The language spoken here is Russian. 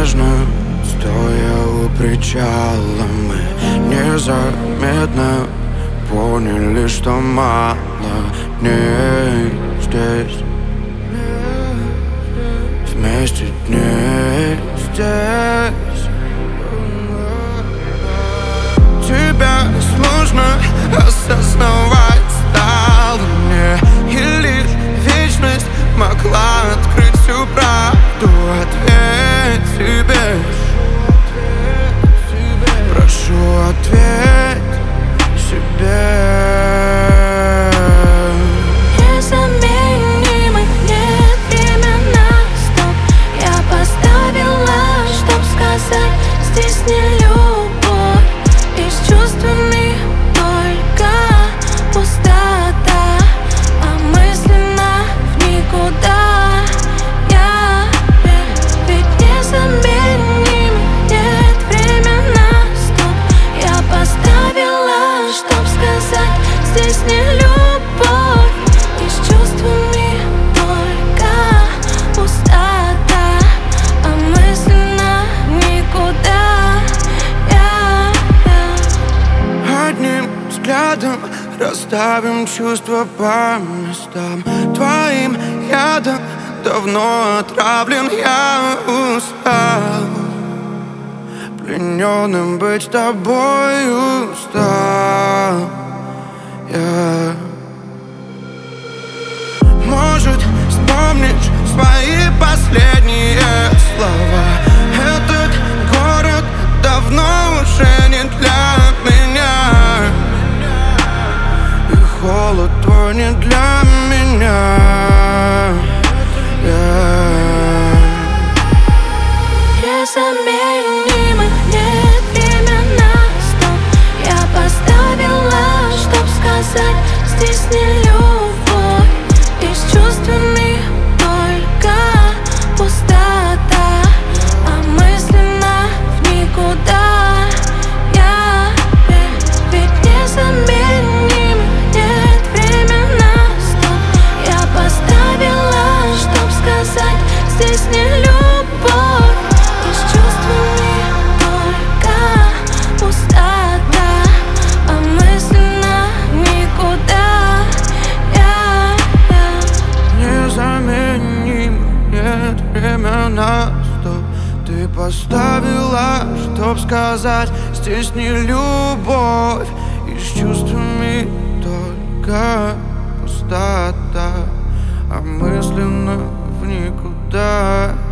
нежно, стоя у причала, мы незаметно поняли, что мало дней здесь. Вместе дней здесь. Тебя сложно осознавать стало мне, и лишь вечность могла открыть всю правду. Ответь себе, прошу, ответь себе. Незаменимых нет времена, стоп. Я поставила, чтоб сказать, здесь не любовь. И с чувствами только пустота, а мысленно в никуда. Ведь незаменимых нет времена, стоп. Я поставила, чтоб сказать, здесь не любовь. И с чувствами только пустота, а мысленно никуда. Одним взглядом расставим чувства по местам. Твоим ядом давно отравлен, я устал. Плененным быть с тобой устал я. Может, вспомнишь свои последние слова. Этот город давно уже не для меня, и холод твой не для меня. Незаменимых нет времена, стоп. Я поставила, чтоб сказать, здесь не любовь. И с чувствами только пустота, а мысленно в никуда. Ведь незаменимых нет времена, стоп. Я поставила, чтоб сказать, здесь не любовь. И с чувствами только пустота, а мысленно никуда. Незаменимых нет времена, стоп. Ты поставила, чтоб сказать, здесь не любовь. И с чувствами только пустота, а мысленно в никуда.